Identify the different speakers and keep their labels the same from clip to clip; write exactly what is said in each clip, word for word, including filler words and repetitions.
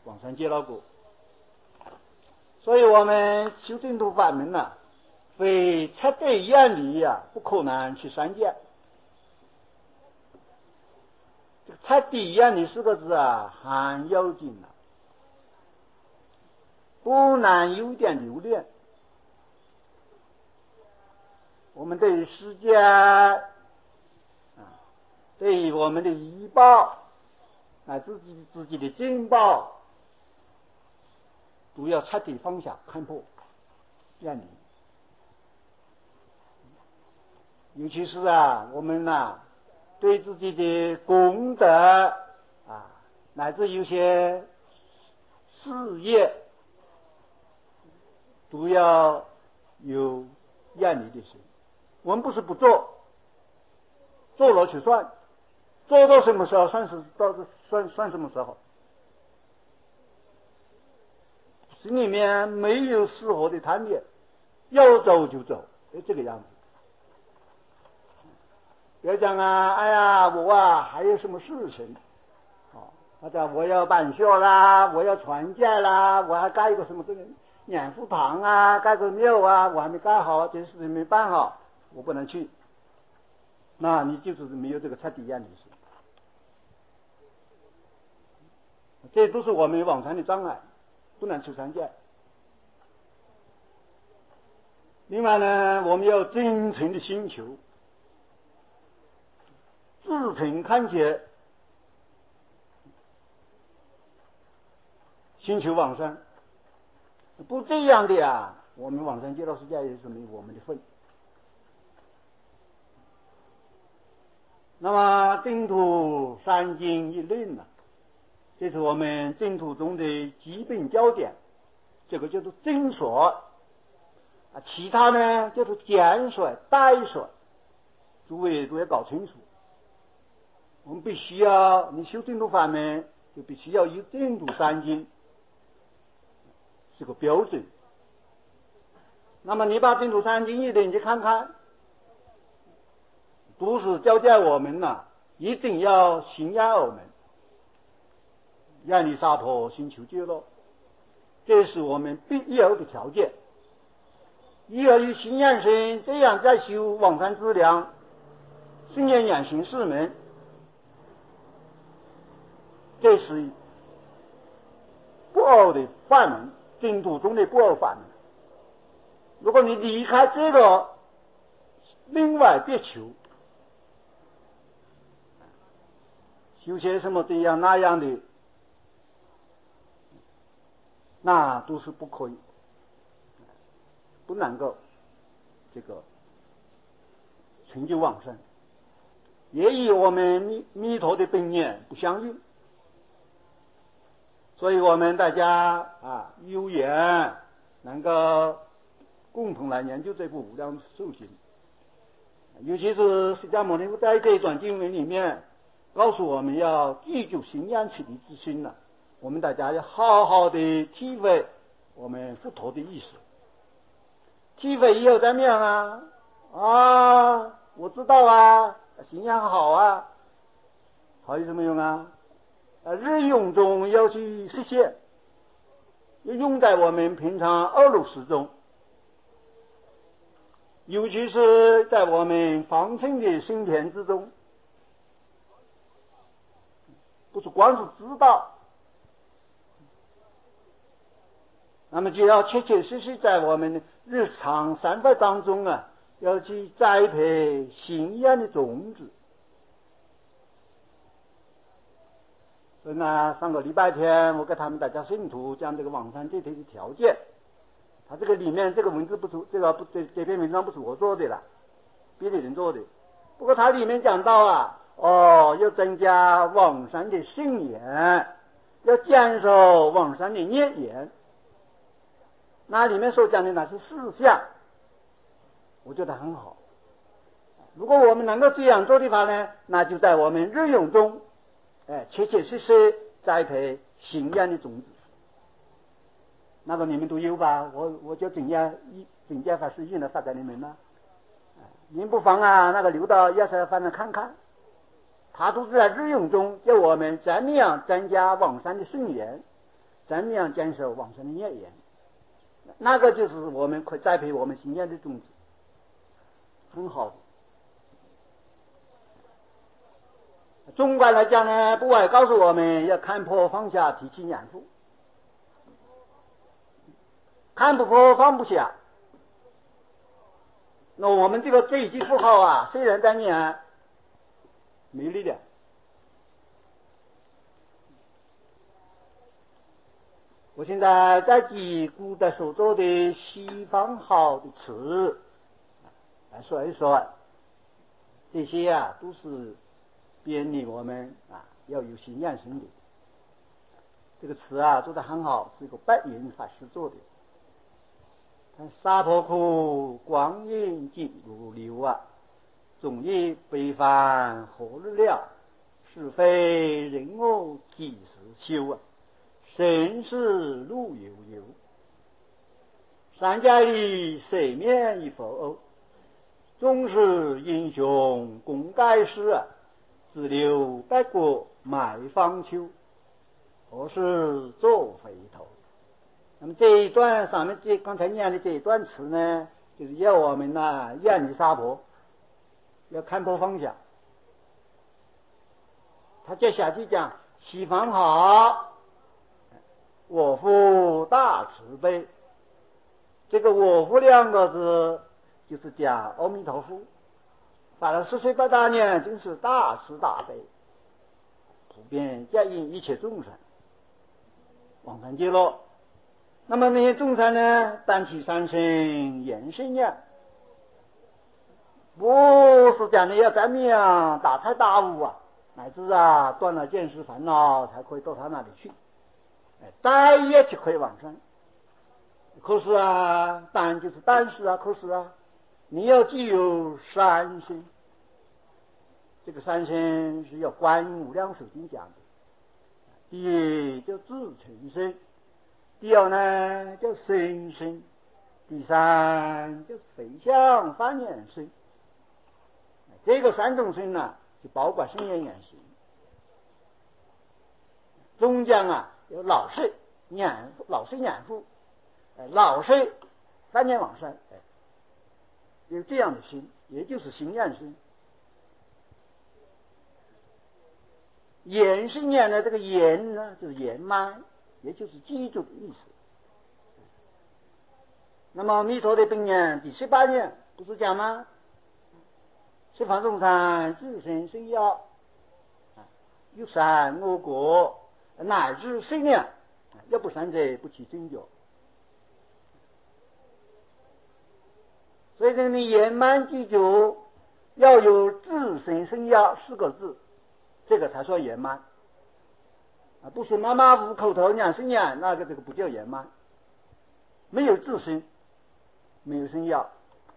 Speaker 1: 往生极乐国。所以我们修净土法门呢，非彻底远离呀，不可能去三界。这个彻底远离四个字啊，很要紧了，不能有点留恋。我们对于世界啊，对于我们的医报乃至自己自己的正报，都要彻底放下看破远离。尤其是啊，我们呐、啊，对自己的功德啊，乃至有些事业，都要有远离的心。我们不是不做，做了就算，做到什么时候算是到算算什么时候？心里面没有适合的贪念，要走就走，就这个样子。别讲啊，哎呀，我啊还有什么事情？哦，或者我要办学啦，我要传戒啦，我还盖一个什么这个念佛堂啊，盖个庙啊，我还没盖好，这些事情没办好，我不能去。那你就是没有这个彻底远离心，这都是我们往生的障碍，不能出三界。另外呢，我们要真诚的心求，自诚恳切，心求往生。不这样的啊，我们往生极乐世界也是没有我们的份。那么净土三经一论呢、啊，这是我们净土中的基本焦点，这个叫做正说啊，其他呢叫做简说、代说，诸位都要搞清楚。我们必须要，你修净土法门，就必须要有净土三经，是个标准。那么你把净土三经一论去看看，都是教教我们呐、啊，一定要信仰我们，远离娑婆，心求极乐，这是我们必要的条件。要有信仰心，这样再修往生资粮、信愿养行四门，这是不二的法门，净土中的不二法门。如果你离开这个，另外别求，修些什么这样那样的，那都是不可以，不能够这个成就往生，也与我们弥弥陀的本愿不相应。所以我们大家啊有缘能够共同来研究这部无量寿经，尤其是释迦牟尼佛在这一段经文里面告诉我们要记住信仰启迪之心了，我们大家要好好的体会我们佛陀的意思。体会以后怎么样啊？啊，我知道啊，信仰好啊，好有什么用啊？啊，日用中要去实现，要用在我们平常二路事中，尤其是在我们方寸的心田之中，不是光是知道，那么就要切切实实在我们的日常生活当中啊，要去栽培信仰的种子。所以呢，上个礼拜天我给他们大家信徒讲这个往生这些的条件，他这个里面这个文字不是这个不这这篇文章不是我做的了，别的人做的。不过它里面讲到啊，哦，要增加往生的信言，要减少往生的孽缘。那里面所讲的那些事项，我觉得很好。如果我们能够这样做的话呢，那就在我们日用中。哎，切切实实栽培信仰的种子，那个你们都有吧？我我就怎样一怎样法师印了发给你们呢？您不妨啊，那个留到要是翻来看看，他都是在日用中教我们怎么样增加往生的信缘， 怎么样坚守往生的业缘，那个就是我们可以栽培我们心愿的种子，很好的。纵观来讲呢，不外告诉我们要看破放下，提起念佛。看不破放不下，那我们这个这一句符号啊，虽然在念，没力量。我现在在记古代所做的西方号的词来说一说，这些啊都是便利我们啊要有心念心的。这个词啊做得很好，是一个白云法师做的。沙婆苦，光阴尽如流啊！总以悲欢何日了？是非人我几时休啊？生死路悠悠，三界里谁免一否？终是英雄共盖世啊！只留白骨埋方丘，何时做回头？那么这一段上面这刚才念的这一段词呢，就是要我们呢远离沙婆，要看破放下。他接下去讲西方好，我父大慈悲。这个我父两个字就是讲阿弥陀佛，发了十岁八大年，真是大慈大悲，普遍接引一切众生往生极乐。那么那些众生呢，担起三生延生呀，不是讲的要怎么样大彻大悟啊，乃至啊断了见识烦恼才可以到他那里去，哎，待业就可以往生。可是啊，但就是但是啊，可是啊，你要具有三生，这个三生是要观音无量寿经讲的。第一叫自成生，第二呢叫生生，第三叫回向翻眼生。这个三种生呢，就包括生眼眼生。中间啊有老岁念老岁念佛，老岁翻眼往生，有这样的心，也就是心眼生。眼生念呢，这个眼呢就是圆满，也就是记住的意思。那么弥陀的本年第十八年不是讲吗？十方众生自身生要，有善恶果，乃至生念，要不善者不起正觉。所以这里圆满记住要有自身生要四个字，这个才算圆满啊！不是马马虎口头念生念，那个这个不叫圆满，没有自身，没有生要。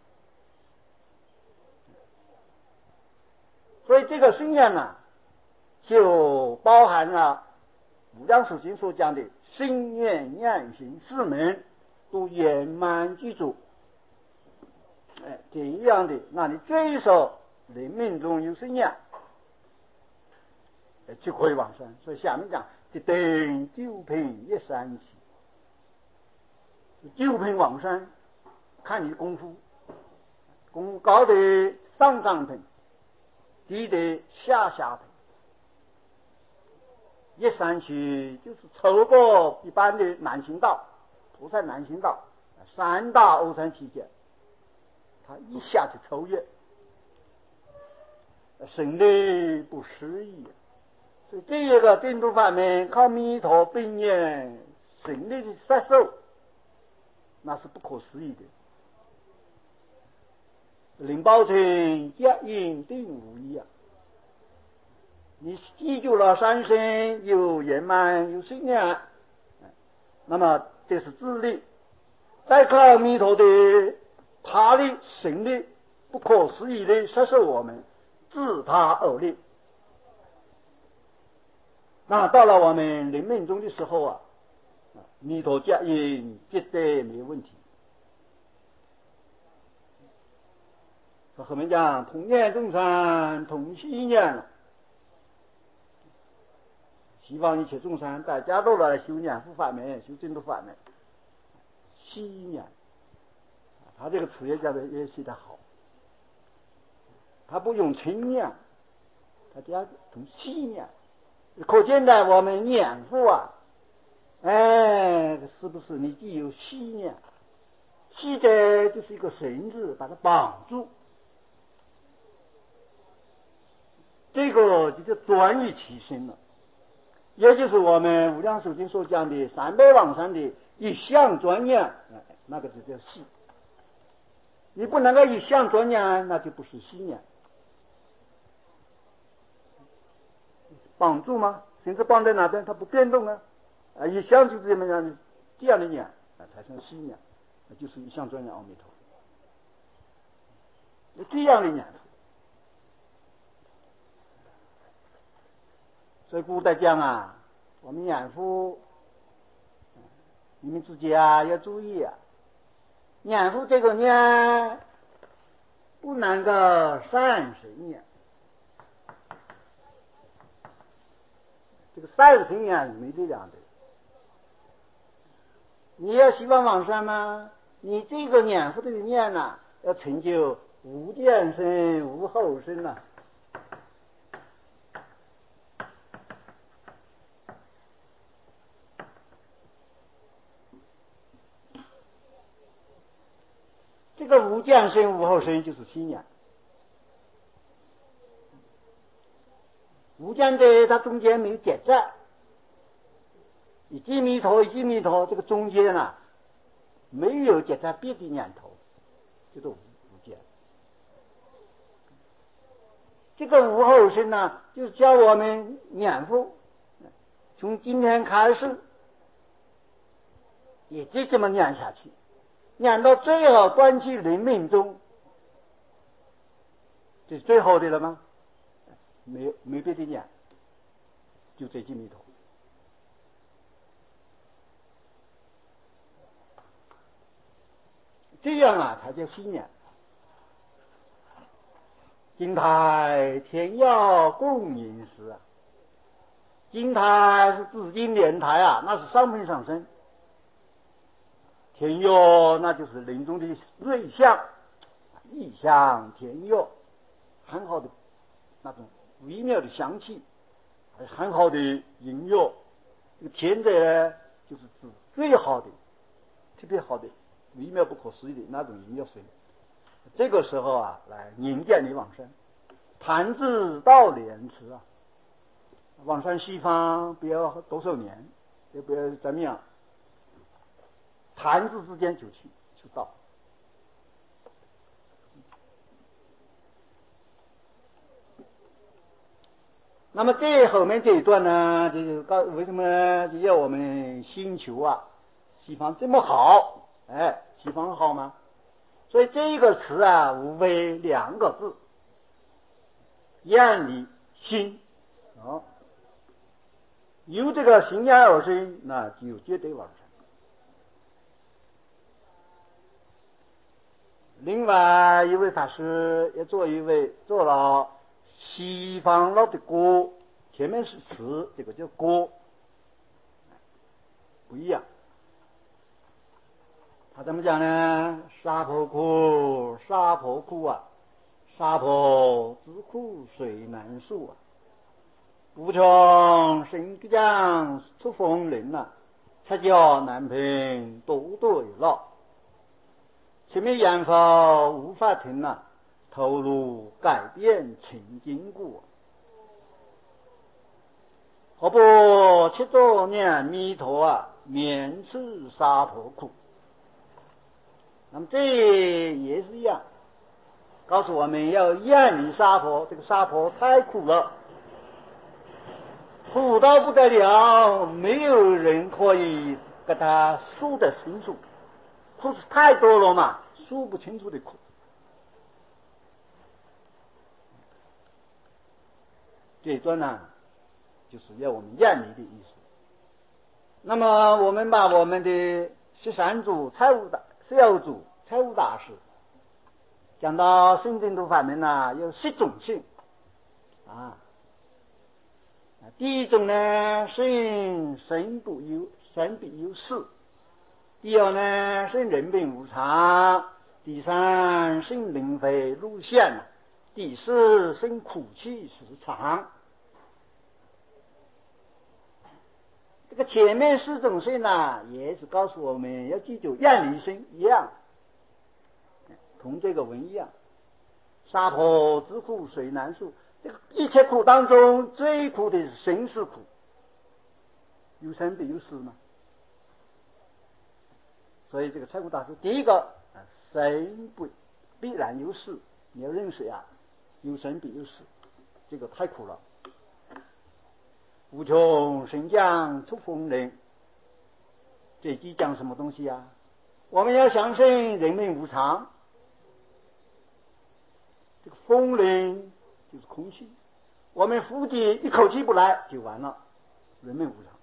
Speaker 1: 所以这个生念呢，就包含了无量寿经所讲的心念念行四门都圆满记住。哎，这样的，那你最少人命中有生念，就可以往生。所以下面讲这等九品一三七，九品往生看你功夫，功夫高的上上品，低的下下品。一三七就是超过一般的难行道，菩萨难行道，三大欧三七劫，他一下就超越，神力不思议。所以这一个净土法门靠弥陀本愿神力的摄受，那是不可思议的。灵宝城接引定无疑啊！你记住了三生有圆满有信念，那么这是自力，再靠弥陀的他力神力不可思议的摄受我们，自他而立。那到了我们临命终的时候啊，弥陀接引绝对没有问题。说后面讲同念众生同心念了， 希望一切众生大家都来修念佛法门，修净土法门。惜念，他这个词也讲的也写得好，他不用称念，他加从惜念，可见的我们念佛啊，哎，是不是你既有惜念？惜的就是一个绳子，把它绑住，这个就叫转于其身了，也就是我们无量寿经所讲的三百往生的一向专念，那个就叫惜。你不能够一向专念，那就不是惜念。绑住吗？绳子绑在哪边，它不变动啊！啊，一向就是这么样的，这样的念啊，才算惜念，那就是一向专念阿弥陀佛。这样的念佛，所以古代讲啊，我们念佛，你们自己啊要注意啊，念佛这个念不能够善神念。这个善神念是没力量的。你要希望往生吗？你这个念佛的念呐、啊，要成就无见身、无后身呐、啊。这个无见身、无后身就是心念。无间的它中间没有结在，一即弥陀一即弥陀，这个中间啊没有结在别的念头，这个无间。这个无后身呢，就是教我们念佛，从今天开始一直这么念下去，念到最后关系临命终，这是最后的了吗？没有，没别的念，就这即弥陀。这样啊，才叫心念。金台天要共饮食啊，金台是紫金莲台啊，那是上品上身。天药那就是临终的瑞相，异香天药，很好的那种微妙的香气，很好的音乐。这个天的呢，就是指最好的、特别好的、微妙不可思议的那种音乐声。这个时候啊，来迎接你往生，弹指到莲池啊，往生西方不要多少年，也不要怎么样，弹指之间就去就到。那么这后面这一段呢，就是告为什么就要我们星球啊，西方这么好，哎，西方好吗？所以这个词啊，无非两个字：愿离心。哦，有这个心眼而生，那就有绝对往生。另外一位法师也做一位做了西方老的歌，前面是词，这个叫歌，不一样。他怎么讲呢？沙婆苦，沙婆苦啊，沙婆之苦谁难受啊？无穷神将出风铃呐，才叫南平多多有乐。前面言法无法听呐，投入改变情经故。何不七多念弥陀啊，免此沙婆苦。那么这也是一样，告诉我们要远离沙婆，这个沙婆太苦了，苦到不得了，没有人可以给他数得清楚，苦是太多了嘛，数不清楚的苦。这一段呢，就是要我们远离的意思。那么我们把我们的十三祖财务大十六祖财务大师讲到心净土法门呢，有十种性啊， 第一种呢，生生不有生必有死；第二呢，生人病无常；第三，生灵非入现；第四，生苦气时常。这个前面四种生呢，也是告诉我们要记住厌离生一样，同这个文一样。杀婆之苦谁难受？这个一切苦当中最苦的是生死苦，有生必有死嘛。所以这个财苦大师第一个生不必然有死，你要认识呀，有生必有死，这个太苦了。无穷神将出风铃，这句讲什么东西啊？我们要相信人命无常，这个风铃就是空气，我们呼吸一口气不来就完了，人命无常。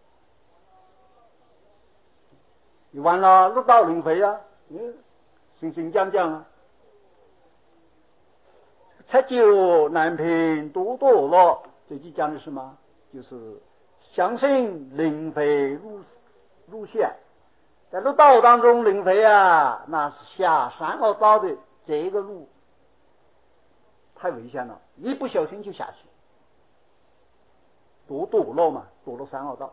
Speaker 1: 你完了六道轮回啊，嗯，行行将将啊，七九难平多堕落，这句讲的是什么？就是相信灵非入入现，在六道当中，灵非啊，那是下三恶道的这个路太危险了，一不小心就下去，多堕落嘛，堕落三恶道。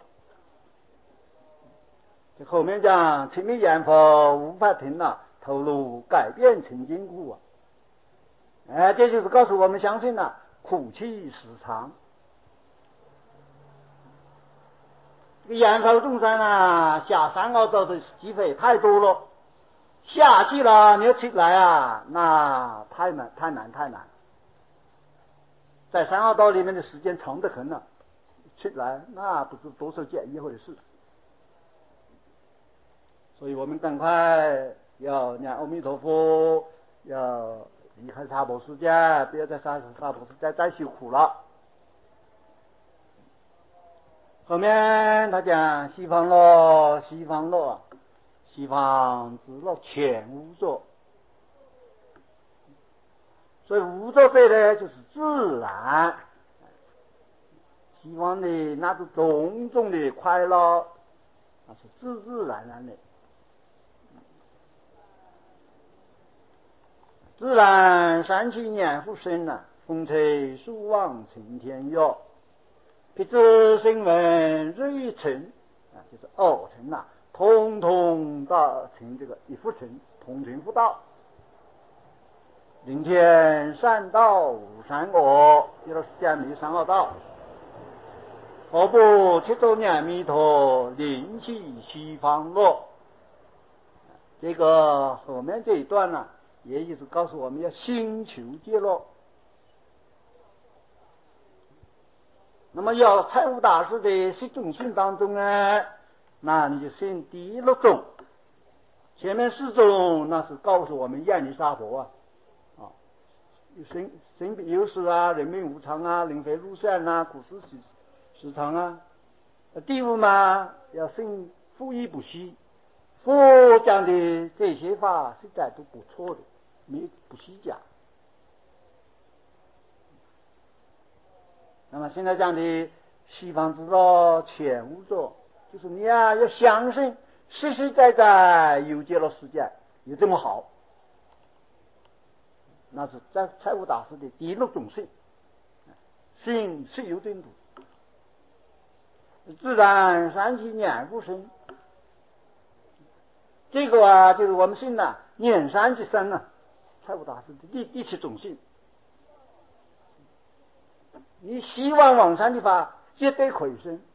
Speaker 1: 这后面讲亲密言佛无法听了，头颅改变成筋骨啊！哎，这就是告诉我们相信了、啊、苦气时常。这个言佛众生啊，下三恶道的机会太多了，下去了你要出来啊，那太难太难太难。在三恶道里面的时间长得很了，出来那不是多少劫以后的事。所以我们赶快要念阿弥陀佛，要离开娑婆世界，不要在娑娑婆世界再受苦了。后面他讲西方乐，西方乐，西方之乐全无作。所以无作者呢，就是自然。西方的那种种种的快乐，那是自自然然的。自然三七年复生啊，风吹树望晴天月，辟支声闻日一成啊，就是二成呐、啊，通通到成这个一复成，同成复道。灵天善道无三恶，就是讲没三恶道。何不七周年弥陀，灵气西方乐？这个后面这一段呢、啊，也就是告诉我们要心求解乐。那么要财务大师的十种性当中呢，那你就选第六种，前面四种那是告诉我们厌离娑婆啊，啊，生生必有死啊，人命无常啊，灵非入现啊，苦事时时常啊。第五嘛，要生富裕不息。佛讲的这些法实在都不错的，没不虚假。那么现在讲的西方之乐全无作，就是你啊要相信实实在在有极乐世界有这么好，那是在财务大师的第六种信，信是有真度，自然三七念复生。这个啊，就是我们信呐、啊，念三即生啊，财务大师的第第七种信。你希望往生的法，绝对可以生。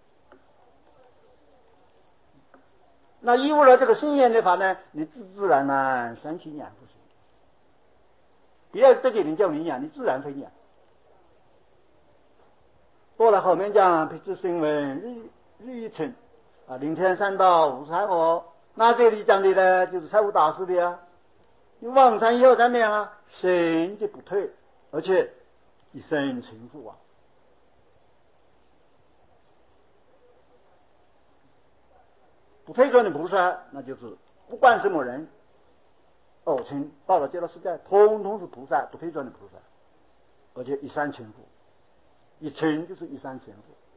Speaker 1: 那有了这个信念的话呢，你自自然然三七念复生。不要这个人叫你念，你自然会念。过了后面讲辟支声闻日日一成啊，灵天善道无三恶。那这里讲的呢，就是财务大师的啊。你往生以后怎么样啊？生就不退，而且一生成佛啊。不退转的菩萨，那就是不管什么人，哦，成到了极乐世界，通通是菩萨，不退转的菩萨，而且一生成佛，一成就是一生成佛。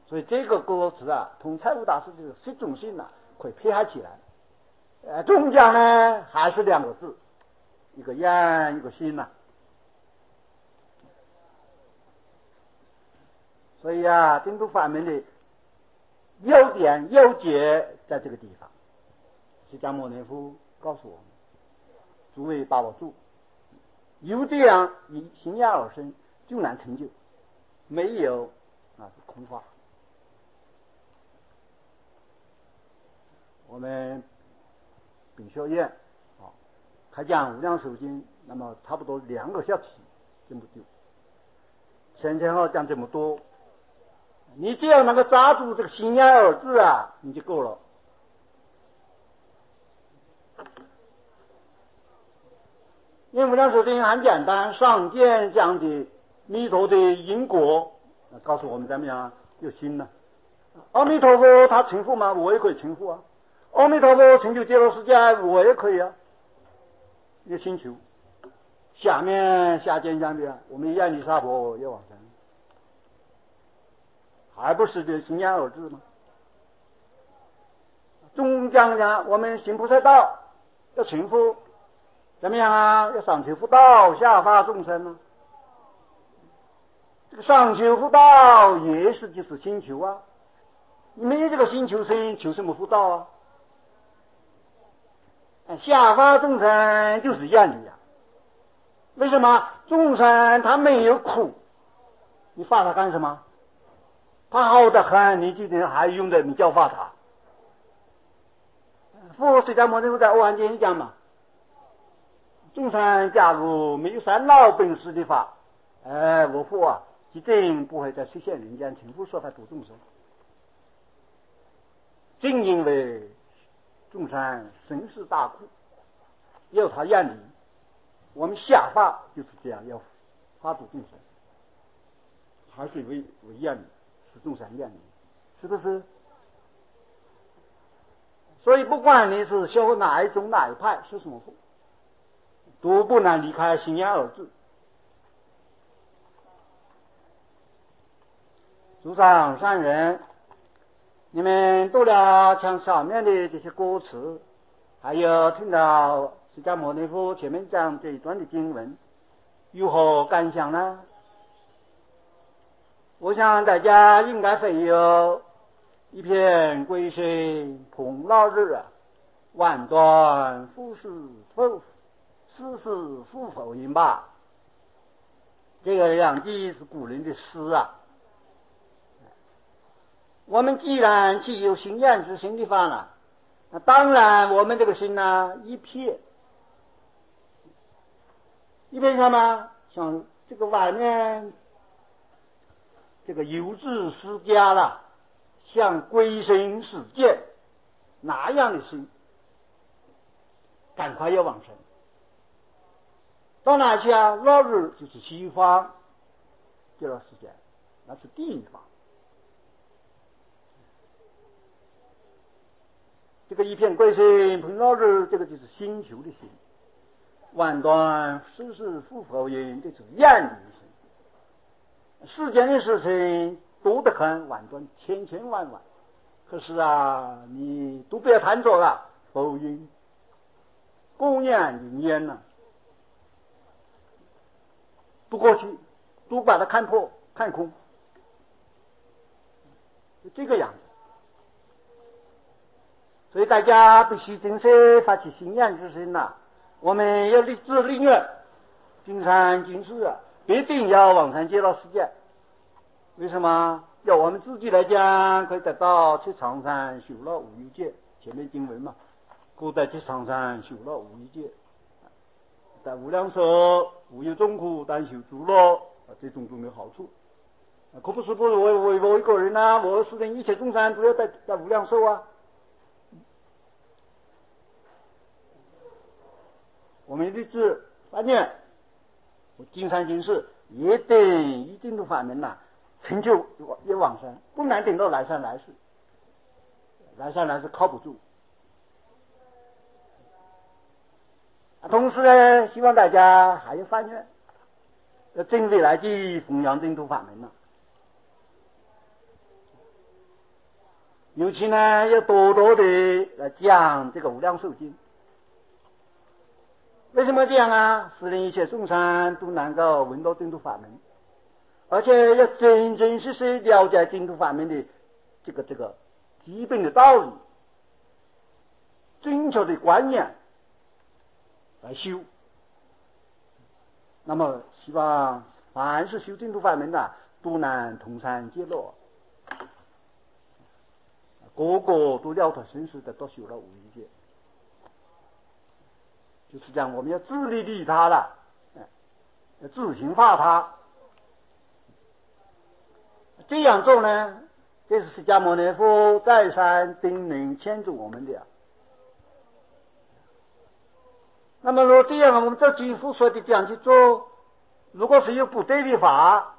Speaker 1: 所以这个歌词啊，同财务大师的实中性啊，可以配合起来。呃，中间呢还是两个字，一个言，一个心呐、啊。所以啊，净土法门的优点优解在这个地方。释迦牟尼佛告诉我们：诸位把握住，有这样以行愿而生，就难成就；没有，那是空话。我们秉学院啊，开讲无量寿经，那么差不多两个小时这么久，前前后后讲这么多，你只要能够抓住这个行愿二字啊，你就够了。因为无量寿经很简单，上见讲的弥陀的因果，告诉我们怎么样有心呢？阿弥陀佛他成佛吗？我也可以成佛啊。阿弥陀佛成就极乐世界，我也可以啊。有星球，下面下见讲的，我们愿力沙婆也往生，还不是这行愿二字吗？中讲讲我们行菩萨道要成佛，怎么样啊？要上求佛道，下化众生呢、啊？这个上求佛道也是就是星球啊，你没有这个星球身，求什么佛道啊？下化众生就是愿力啊。为什么？众生他没有苦，你发他干什么？他好得很，你今天还用得你教化他？佛释迦牟尼佛在《阿含经》讲嘛，众生假如没有三老本事的话，哎，我佛啊，一定不会在实现人间成佛说法度众生。正因为众生生死大苦，要他愿力，我们下化就是这样，要化度众生，还是为为愿力，使众生愿力，是不是？所以不管你是修哪一种哪一派，是什么佛，都不能离开行愿二字。诸上善人，你们读了像上面的这些歌词，还有听到释迦牟尼佛前面讲这一段的经文，有何感想呢？我想大家应该会有一片归心蓬老日啊，万端复是否世事复否因吧。这个两句是古人的诗啊。我们既然具有行愿之心的话呢，那当然我们这个心呢，一片一片什么？像这个外面这个有志施家了，像归心似箭那样的心，赶快要往生。到哪去啊？落日就是西方极乐世界，那是地方。这个一片归心蓬老日，这个就是星球的心。万端世事复否因，这是愿力的心。世间的事情多得很，万端千千万万，可是啊，你都不要贪着了，否因公念云烟呢，不过去，都把它看破看空，就这个样子。所以大家必须真正发起行愿之心呐、啊！我们要立志立愿，今生今世啊，必定要往生极乐世界。为什么？要我们自己来讲，可以得到去长山修乐无余界，前面经文嘛，故在去长山修乐无余界，在无量寿无有众苦，但修诸乐，啊，这种种的好处。可不是不是我我我一个人啊，我是人一切众生都要在在无量寿啊。我们立志发愿，我今生今世也得以净土法门呐、啊，成就也往生，不能等到来生来世，来生来世靠不住。同时呢，希望大家还要发愿，要真为来去弘扬净土法门呐、啊。 尤其呢要多多的来讲这个无量寿经。为什么这样啊？使人一切众生都能够闻到净土法门，而且要真真实实了解净土法门的这个这个基本的道理，正确的观念来修。那么希望凡是修净土法门的都能同参结乐，个个都了脱生死的，都修了无余戒。就是讲我们要自利利他了，要自行化他。这样做呢，这是释迦牟尼佛再三叮咛劝阻我们的。那么如果这样，我们照经父说的这样去做，如果是有不对的法，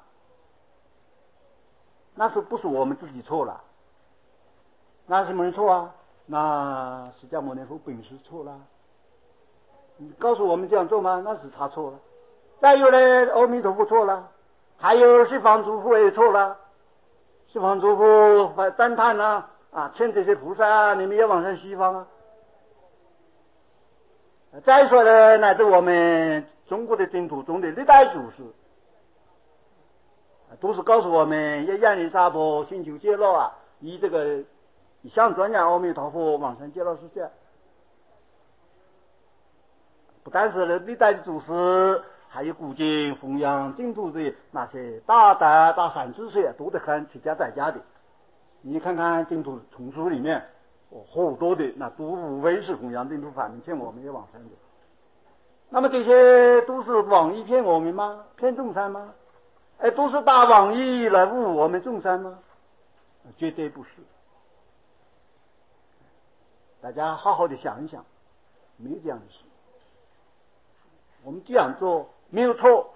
Speaker 1: 那是不是我们自己错了？那什么人错啊？那释迦牟尼佛本师错了。你告诉我们这样做吗？那是他错了。再有呢，阿弥陀佛错了，还有十方诸佛也错了。十方诸佛赞叹啊啊，劝这些菩萨啊，你们要往上西方啊。再说呢，乃至我们中国的净土中的历代祖师，都是告诉我们要远离娑婆，寻求解脱啊，以这个以向转讲阿弥陀佛，往生极乐世界。不但是历代的祖师，还有古今弘扬净土的那些大德大善知识，多得很，出家在家的。你看看净土丛书里面，哦，好多的那都无非是弘扬净土法门，劝我们要往生的。那么这些都是妄意骗我们吗？骗众生吗？哎，都是大妄意来误我们众生吗？绝对不是。大家好好的想一想，没有这样的事。我们这样做没有错。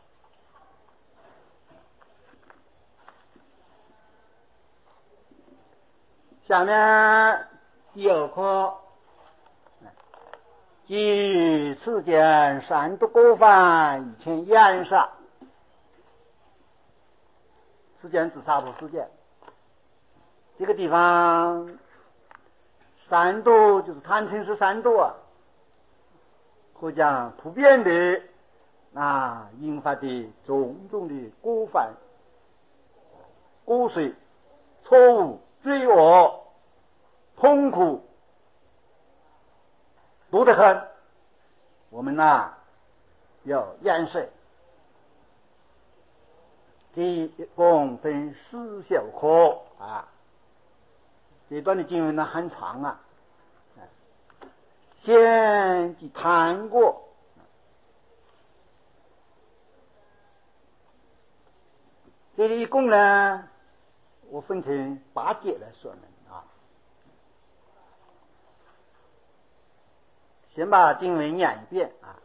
Speaker 1: 下面第二课，即此间善度过犯以前严杀。此间指杀戮事件。这个地方善度就是贪嗔痴三度啊，可讲普遍的啊引发的种种的过犯、过失、错误、罪恶、痛苦多得很。我们呐、啊、要严慎。这一共分四小课啊，这段的经文呢很长啊，先去谈过。这里一共呢，我分成八节来说明啊。先把经文念一遍啊。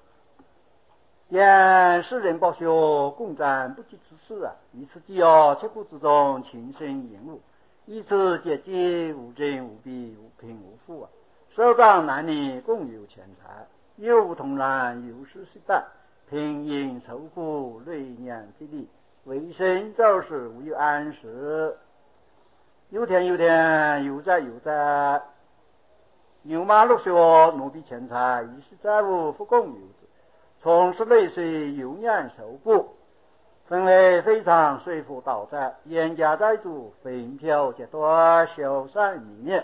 Speaker 1: 言世人报学，共赞不计之事啊！以此既要切苦之中，情深言悟；以此解解无真无弊，无贫无富啊！少长男女共有钱财，有无同然，有失失旦，贫阴愁苦，累年费力，为生早时无有安适。有田有田，有债有债，牛马鹿血，奴婢钱财，一时债务，不共有之。从事类水有年受苦，分为非常水福倒债，严加债主，分票阶段，修善弥灭，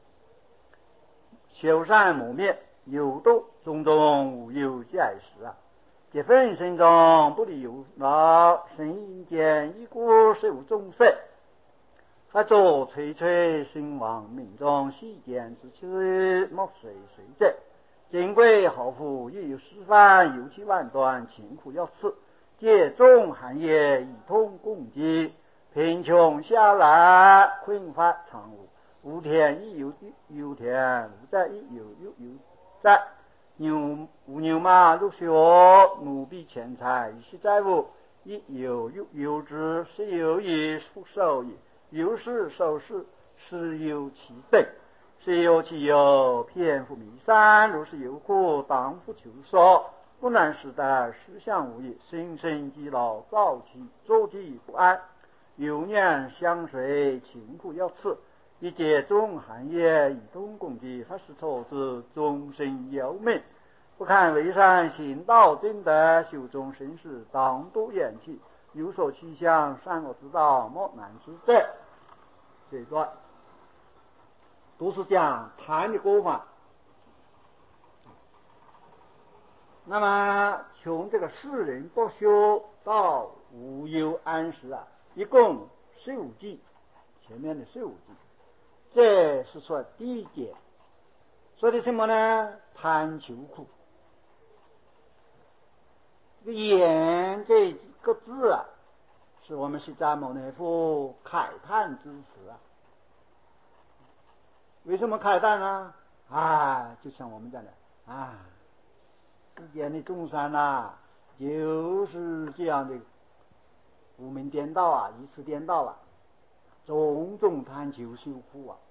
Speaker 1: 修善磨灭，有度种种无有解释啊！结分身中不离有恼，身间一股是无众生，发作垂垂身亡命中，细见之躯，莫随随者。金贵豪富亦有失范，有其万端，勤苦要次，借众寒夜，以通共济，贫穷下来，困乏常无，无田亦有有田，无债亦有有有债，牛无牛马鹿血，奴婢钱财，一时债务，亦有有有之，是有以复受也，有事受事，是有其等。是有其有，偏复弥散，如是有苦，当复求说，不难时代，实相无益，心生积劳，躁气，坐骑不安，有念相随，勤苦要次， 一节中行业以通共济，发誓错之终身有命。不看为善，行道正德，修众生事，当度远去。有所趋向，善恶之道，莫难之者。这一段都是讲谈的过法。那么从这个世人不修到无忧安时啊，一共十五句，前面的十五句，这是说第一节，说的什么呢？贪求苦。这个言这个字啊，是我们释迦牟尼佛慨叹之词啊。为什么慨叹呢？啊，就像我们讲的啊，世间的众生啊，就是这样的无明颠倒啊，一次颠倒啊，种种贪求修苦啊。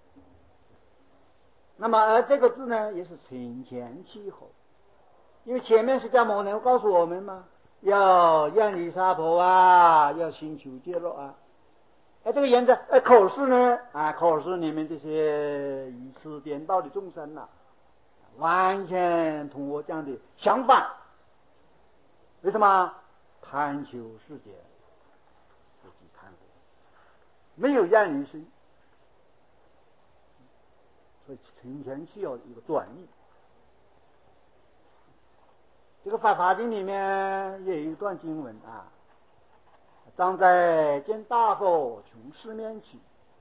Speaker 1: 那么而这个字呢，也是承前启后，因为前面释迦牟尼佛告诉我们嘛，要远离杀婆啊，要寻求解脱啊。哎，这个原则，哎，可是呢，啊，可是你们这些一次颠倒的众生呐、啊，完全同我讲的相反。为什么？贪求世界，自己贪过，没有远离心，所以承前启后的一个转移。这个《法华经》里面也有一段经文啊，当在见大佛从四面起，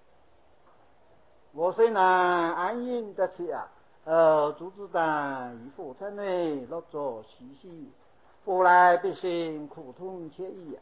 Speaker 1: 我虽难安隐得切啊，呃，诸子等于佛刹内落座嬉戏，佛来必行苦痛切意，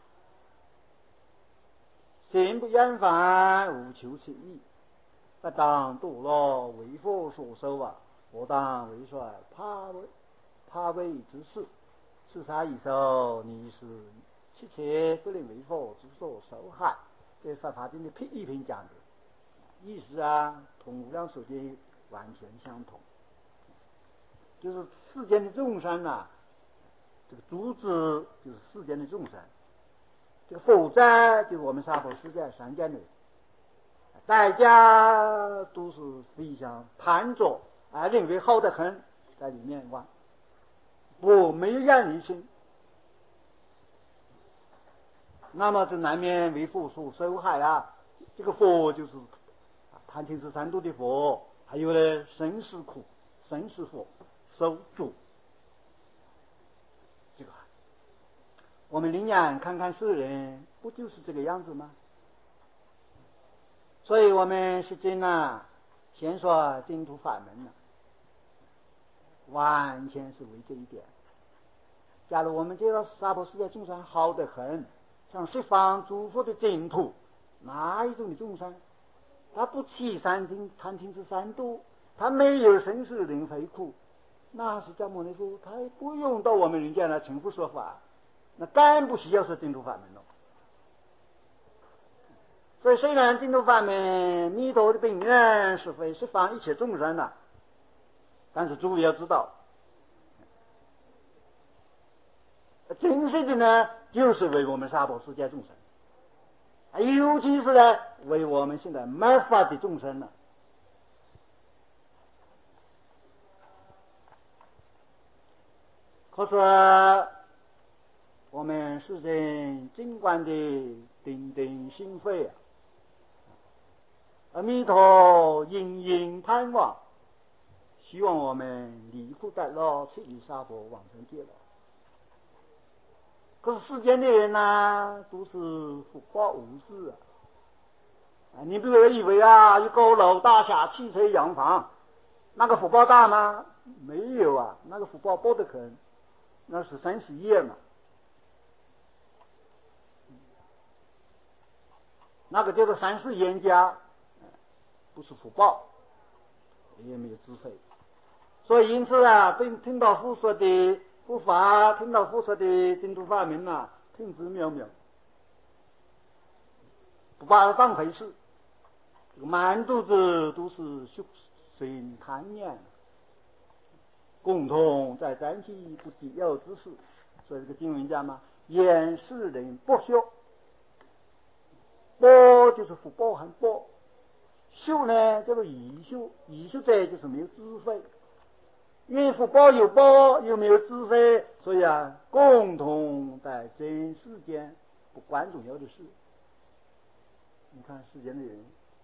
Speaker 1: 行不厌烦无求其意，不当堕落为佛所受啊，我当为帅怕为怕为之事，是啥意思？你是切切不能为佛之所受害。这《法华经》的批一篇讲的意思啊，同无量寿经完全相同。就是世间的众生啊，这个主旨就是世间的众生，这个佛在就是我们娑婆世界三界的人，大家都是非常贪着啊，认为好得很，在里面玩，我没有远离心，那么就难免为佛所受害啊。这个佛就是贪嗔痴三毒的佛，还有呢生死苦、生死佛受主。这个我们灵眼看看世人，不就是这个样子吗？所以我们是真啊，先说净土法门了，完全是为这一点。假如我们这个娑婆世界众生好得很，像十方诸佛的净土，哪一种的众生，他不起三心贪嗔痴三毒，他没有生死轮回苦，那释迦牟尼佛他不用到我们人间来重复说法，那更不需要说净土法门了。所以虽然净土法门弥陀的本愿是为十方一切众生呐、啊，但是诸位要知道，真实的呢，就是为我们娑婆世界众生，尤其是呢，为我们现在没法的众生呢。可是我们世人尽管的定定心肺啊，阿弥陀殷殷盼望，希望我们离苦得乐，出离娑婆，往生极乐。可是世间的人呢、啊，都是福报无知啊！啊，你不要以为啊，有高楼大厦、汽车洋房，那个福报大吗？没有啊，那个福报薄得很，那是生死业嘛。那个叫做三世冤家，不是福报，也没有智慧。所以因此啊，听听到佛说的佛法，听到佛说的净土法门啊，听之渺渺，不把它当回事。这个满肚子都是修行贪念，共同在沾起不必要之事。所以这个经文讲嘛，言世人不修，薄就是福报很薄， 修呢叫做愚修，愚修者就是没有智慧。冤福报有报，又没有智慧，所以啊，共同在人世间不关重要的事。你看世间的人，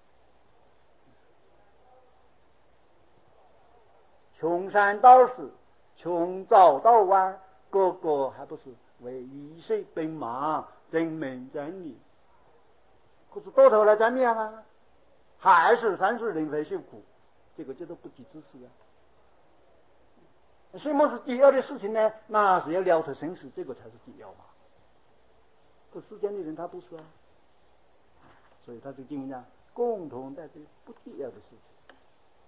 Speaker 1: 穷山道士，穷早到晚，个个还不是为一世奔忙，争名争利。可是到头来怎么样啊？还是三世轮回受苦，这个叫做不济之事啊。什么是第二的事情呢？那是要了脱生死，这个才是第二嘛。这世间的人他不是啊，所以他就经常共同在这不必要的事情。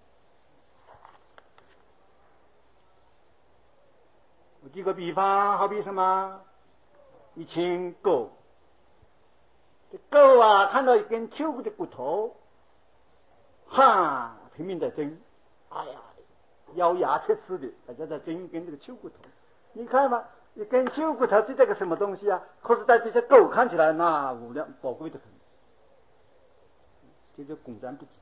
Speaker 1: 我举个比方，好比什么？一群狗，这狗啊，看到一根秋骨的骨头，哈，拼命的争，哎呀！咬牙切齿的，大家在争一根这个秋骨头。你看嘛，一根秋骨头是这个什么东西啊？可是在这些狗看起来，那无量宝贵的很。这就公然不及。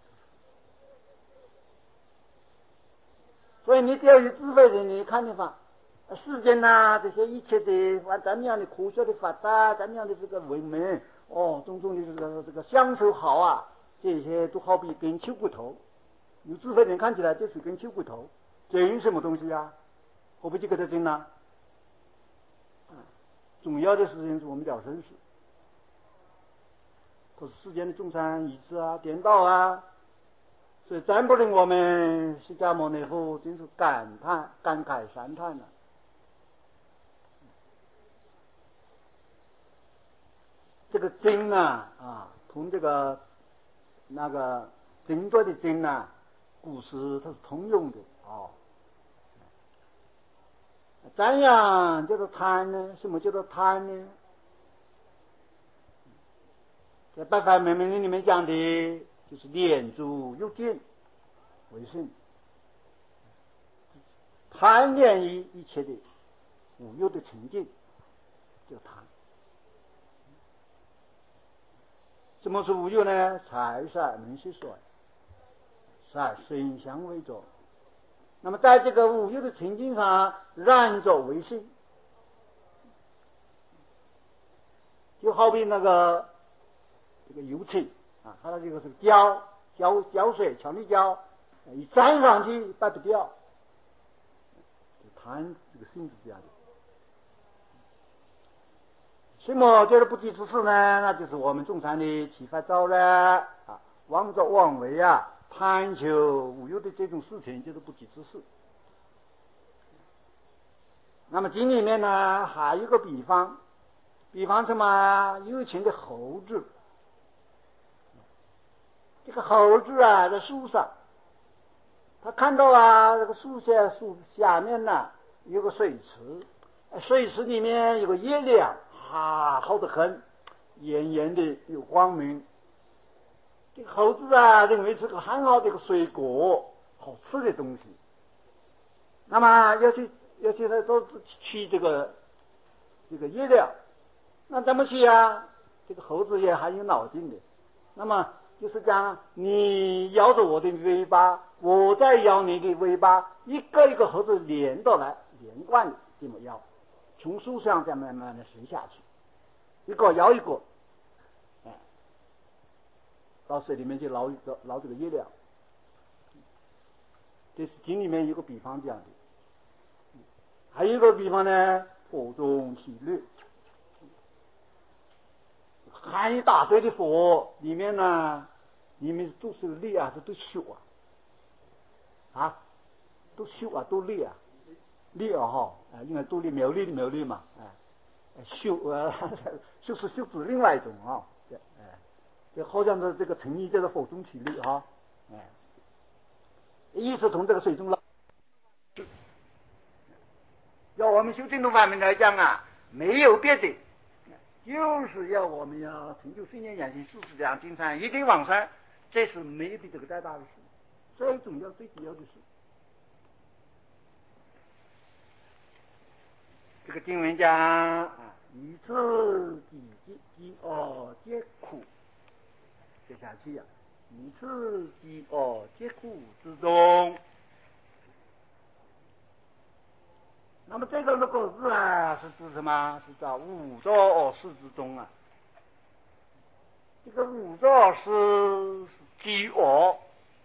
Speaker 1: 所以你只要有智慧的，你看的话，世间呐、啊，这些一切的，咱们样的科学的发达，咱们样的这个文明，哦，种种的这个这个享受好啊，这些都好比一根秋骨头。有智慧的人看起来就是一根秋骨头。争什么东西啊？何必去给他争呢？重要的事情是我们了生死。可是世间的众生意识啊、颠倒啊，所以真不令我们释迦牟尼佛真是感叹、感慨三叹了、啊。这个争啊啊，同这个那个争夺的争啊，故事它是通用的哦。怎样叫做贪呢？什么叫做贪呢？在《八法门命令》里面讲的，就是念诸有见为性，贪恋于一切的无有的成就，叫贪。什么是无有呢？财色名食睡，是身相为着。那么在这个无有的情境上，染着为性，就好比那个这个油漆啊，它的这个是胶胶胶水，强力胶，一粘上去掰不掉。贪这个性是这样的。什么叫做不济之事呢？那就是我们众生的起发造了啊，妄作妄为啊，贪求无有的这种事情，就是不济之事。那么经里面呢，还有一个比方，比方什么？有情的猴子，这个猴子啊，在树上，他看到啊，这个树下树下面呢、啊、有个水池，水池里面有个月亮，哈，好得很，炎炎的有光明。这个猴子啊，认为是个很好的一个水果，好吃的东西。那么要去要去他都取这个这个月亮，那怎么去啊？这个猴子也很有脑筋的。那么就是讲，你咬着我的尾巴，我再咬你的尾巴，一个一个猴子连到来，连贯的这么咬，从树上再慢慢的垂下去，一个咬一个，哎，到水里面去捞一个捞这个月亮。这是经里面有个比方讲的。还有一个比方呢，火中取绿，含一大堆的火，里面呢，里面都是绿啊，这都锈啊，啊，都锈啊，都绿啊，绿啊哈，啊，应该都绿，苗绿的苗绿嘛，哎，锈啊，就是锈是另外一种啊，哎，这好像是这个成语叫做火中取绿哈，哎，意思从这个水中捞。要我们修正统法门来讲啊，没有别的，就是要我们要成就圣贤养性四十两金山一定往生，这是没有比这个再大的事，最重要最主要的事。这个经文讲啊，以此己饥饥饿皆苦，接下去呀、啊， 以此饥饿皆苦之中。那么这个如果是啊，是指什么？是指五浊恶世之中啊。这个五浊是饥饿，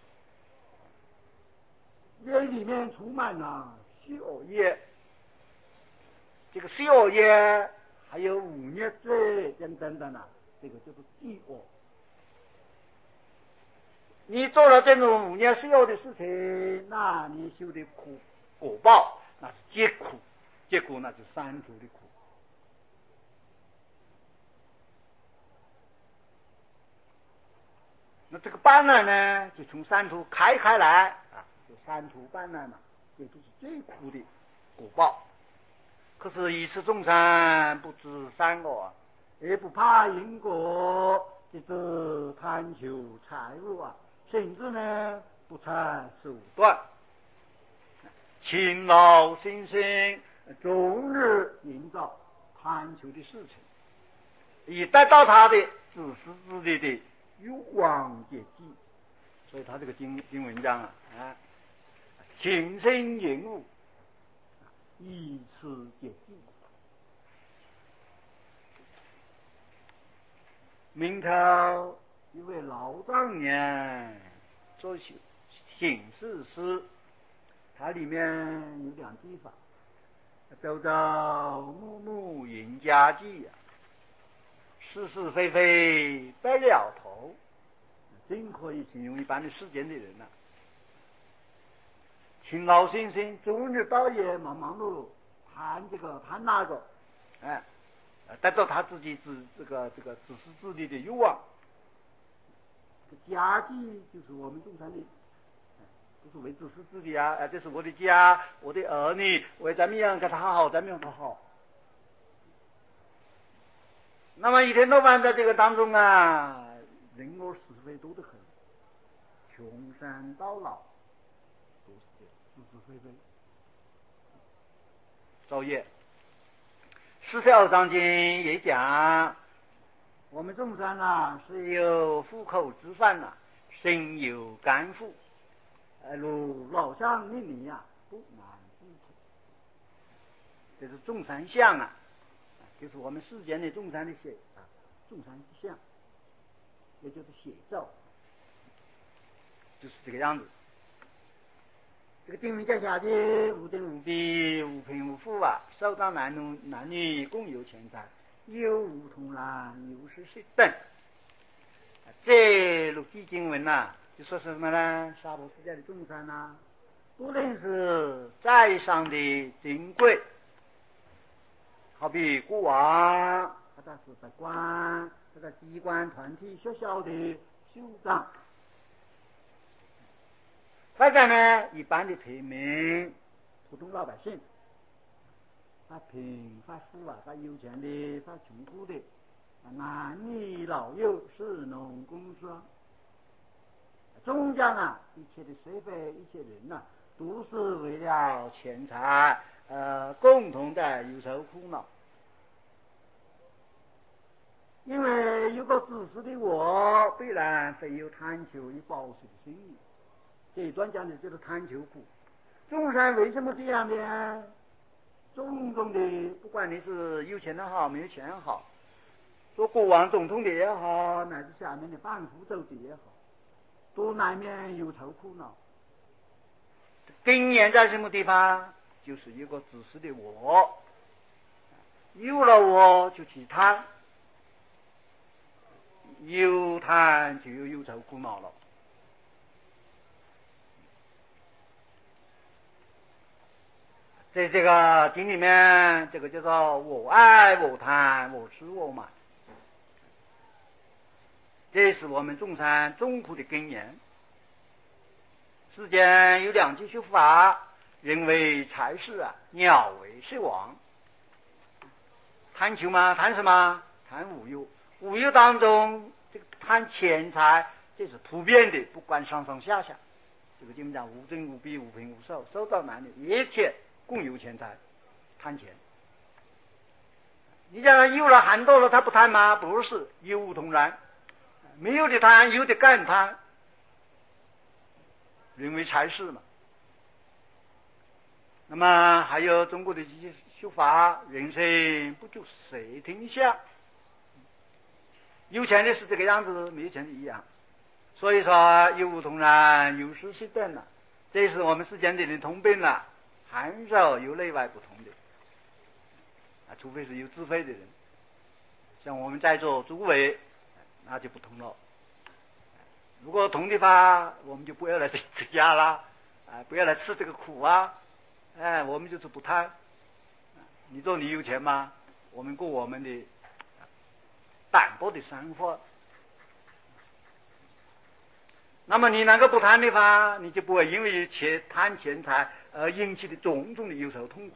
Speaker 1: 业里面充满了虚恶业，这个虚恶业还有五孽罪等等等啊，这个就是饥饿。你做了这种五孽虚恶的事情，那你修的苦果报那是皆苦，结果那就是三途的苦。那这个斑斓呢，就从三途开开来啊，就三途斑斓嘛，这都是最苦的果报。可是，一切众生不知善恶，也不怕因果，只知贪求财物啊，甚至呢不睬手段，勤劳心性，终日营造贪求的事情，以得到他的自私自利的欲望解计。所以他这个经经文讲啊，啊，情深淫物，以此解计。明朝一位老丈人做行事诗，它里面有两句法：朝朝暮暮云家计啊，是是非非不了头，真可以形容一般的世间的人呐、啊。勤劳心性，终日到夜忙忙碌碌，谈这个谈那个，哎，得到他自己自这个这个自私自利的欲望。家计就是我们众生的，不是为自私自利啊！这是我的家，我的儿女，我要怎么样给他好，怎么样他好。那么一天到晚在这个当中啊，人恶是非多得很，穷山到老都是这样，是是非非。昼夜四十二章经也讲，我们众生啊是有虎口之犯啊，身有肝腹，呃，如老乡命里啊，不难自处。这是众生相啊，就是我们世间的众生的写啊，众生相，也就是写照，就是这个样子。这个经文讲下去，无定无比，无贫无富啊，少壮男女男女共有钱财，有无同然，有是谁等。这六句经文呐、啊，就说什么呢？娑婆世界的众生啊，不论是在上的尊贵，好比国王，或者是法官，或者机关团体学校的首长，或者呢一般的平民、普通老百姓，发贫发富啊，发有钱的，发穷苦的，男女老幼，士农工商，终将啊，一切的社会，一切人呐、啊，都是为了钱财，呃，共同的忧愁苦恼。因为有个自私的我，必然会有贪求与报复的心理。这一段讲的就是贪求苦。众生为什么这样呢？种种的，不管你是有钱的好，没有钱也好，做国王总统的也好，乃至下面的贩夫走卒也好，都难免忧愁苦恼。根源在什么地方？就是一个自私的我，有了我就去贪，有贪就有忧愁苦恼了。在这个经里面，这个叫做我爱我贪我痴我慢，这是我们众生众苦的根源。世间有两句说法，人为财是啊，鸟为食亡。贪求吗？贪什么？贪五欲。五欲当中，这个贪钱财，这是普遍的，不管上上下下。这个经文讲无争无弊无贫无寿，寿到男女一切共有钱财，贪钱。你讲他有了很多了，他不贪吗？不是，有无同然。没有的贪，有的更贪。 沦为财事嘛。那么还有中国的这些修法，人生不就谁听下？有钱的是这个样子，没有钱的一样。所以说有无同然，有失适当了，这是我们世间的人通病了，很少有内外不同的啊，除非是有智慧的人，像我们在座诸位，那就不同了。如果同的话，我们就不要来出家啦，啊，不要来吃这个苦啊，哎，我们就是不贪。你说你有钱吗？我们过我们的淡薄的生活。那么你能够不贪的话，你就不会因为钱贪钱财而引起的种种的忧愁痛苦。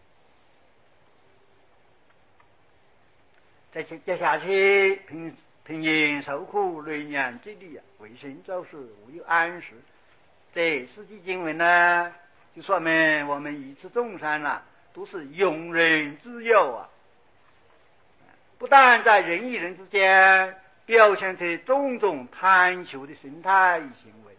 Speaker 1: 再接下去，平平阴受苦，累年积力啊，为生造事，无有安适。这四句经文呢，就说明我们一切众生啊，都是庸人自有啊。不但在人与人之间表现出种种贪求的心态与行为，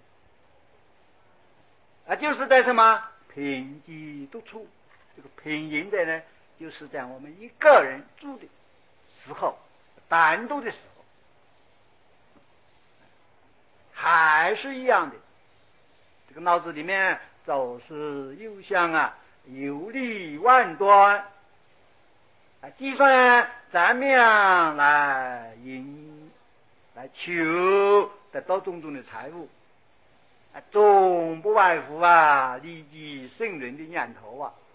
Speaker 1: 啊，就是在什么平静独处，这个平静的呢，就是在我们一个人住的时候，单独的时候，还是一样的，这个脑子里面总是有想啊，游离万端，啊，计算怎么样来赢，来求得到种种的财物，啊，总不外乎啊利己生人的念头啊。